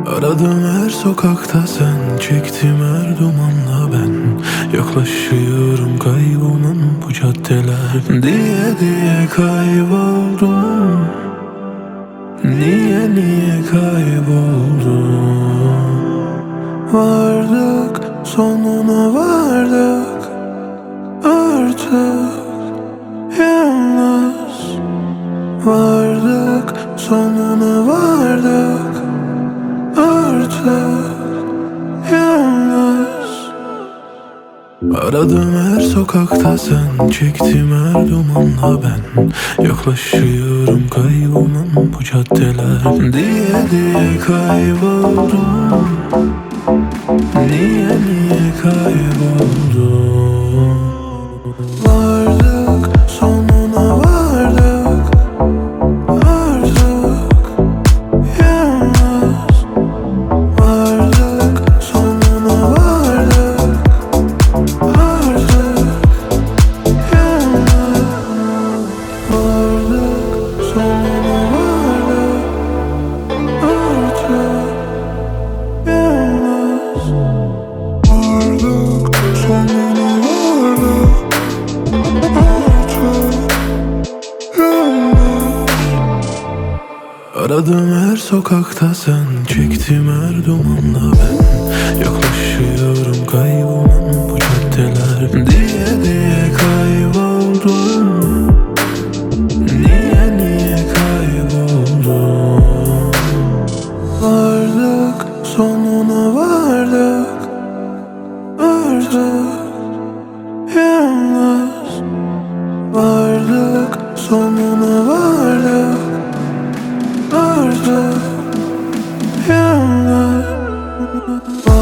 Aradım her sokakta sen, çektim her dumanla ben. Yaklaşıyorum kaybolan bu caddeler. Diye kayboldum. Niye kayboldum? Vardık, sonuna vardık. Artık yalnız. Vardık, sonuna vardık. Artık yalnız. Aradım her sokakta sen, çektim her dumanla ben. Yaklaşıyorum kaybolan bu caddeler. Diye kayboldum. Niye kayboldum? Vardık, sonuna vardık. Artık yalnız. Vardık, sonuna vardık. Artık yalnız. Vardık, sonuna vardık. Artık yalnız. Vardık, sonuna vardık. Artık yalnız. Aradım her sokakta sen, çektim her dumanla ben. Yaklaşıyorum kaybolan bu caddeler. Diye kayboldum. Niye kayboldum? Vardık, sonuna vardık. Artık yalnız. Vardık, sonuna vardık. Artık yalnız.